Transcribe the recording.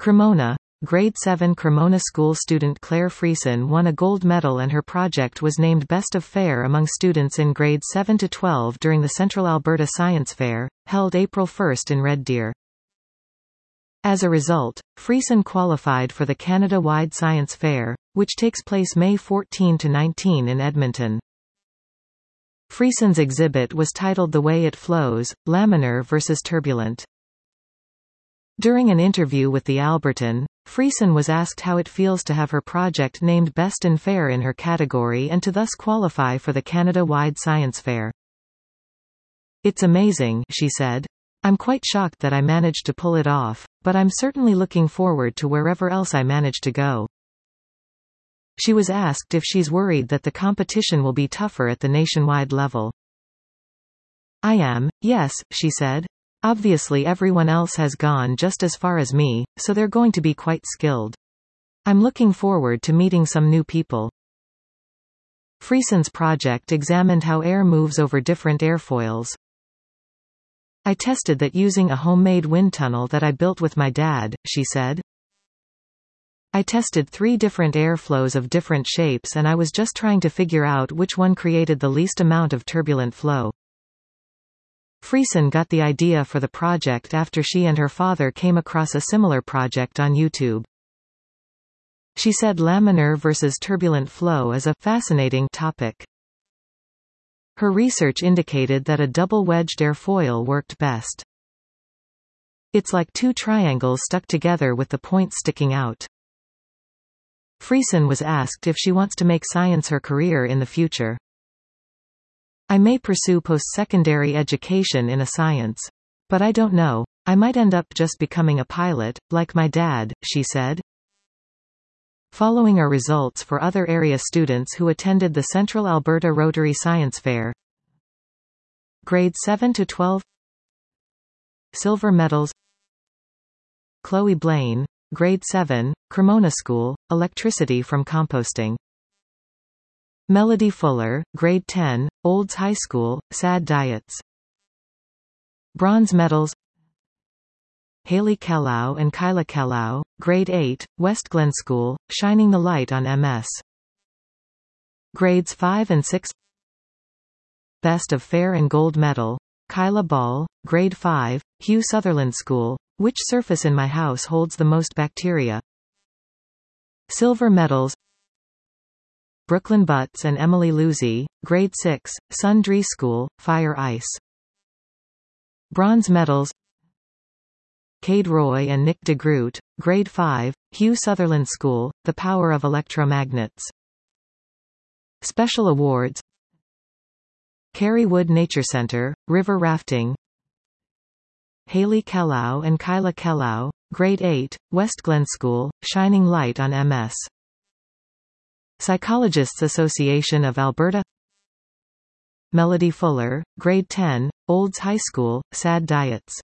Cremona. Grade 7 Cremona School student Claire Friesen won a gold medal and her project was named Best of Fair among students in grades 7 to 12 during the Central Alberta Science Fair, held April 1 in Red Deer. As a result, Friesen qualified for the Canada-wide Science Fair, which takes place May 14 to 19 in Edmonton. Friesen's exhibit was titled The Way It Flows, Laminar versus Turbulent. During an interview with the Albertan, Friesen was asked how it feels to have her project named Best in Fair in her category and to thus qualify for the Canada-wide Science Fair. "It's amazing," she said. "I'm quite shocked that I managed to pull it off, but I'm certainly looking forward to wherever else I manage to go." She was asked if she's worried that the competition will be tougher at the nationwide level. "I am, yes," she said. "Obviously everyone else has gone just as far as me, so they're going to be quite skilled. I'm looking forward to meeting some new people." Friesen's project examined how air moves over different airfoils. "I tested that using a homemade wind tunnel that I built with my dad," she said. "I tested 3 different airflows of different shapes and I was just trying to figure out which one created the least amount of turbulent flow." Friesen got the idea for the project after she and her father came across a similar project on YouTube. She said laminar versus turbulent flow is a fascinating topic. Her research indicated that a double-wedged airfoil worked best. "It's like 2 triangles stuck together with the points sticking out." Friesen was asked if she wants to make science her career in the future. "I may pursue post-secondary education in a science. But I don't know. I might end up just becoming a pilot, like my dad," she said. Following are results for other area students who attended the Central Alberta Rotary Science Fair. Grades 7 to 12. Silver medals: Chloe Blaine, Grade 7, Cremona School, Electricity from Composting. Melody Fuller, Grade 10, Olds High School, Sad Diets. Bronze medals: Haley Kellau and Kyla Kellau, Grade 8, West Glen School, Shining the Light on MS. Grades 5 and 6. Best of Fair and Gold Medal: Kyla Ball, Grade 5, Hugh Sutherland School, Which surface in my house holds the most bacteria? Silver medals: Brooklyn Butts and Emily Luzzi, Grade 6, Sundry School, Fire Ice. Bronze medals: Cade Roy and Nick DeGroot, Grade 5, Hugh Sutherland School, The Power of Electromagnets. Special awards: Carrie Wood Nature Center, River Rafting. Haley Kellau and Kyla Kellau, Grade 8, West Glen School, Shining Light on MS. Psychologists Association of Alberta. Melody Fuller, Grade 10, Olds High School, Sad Diets.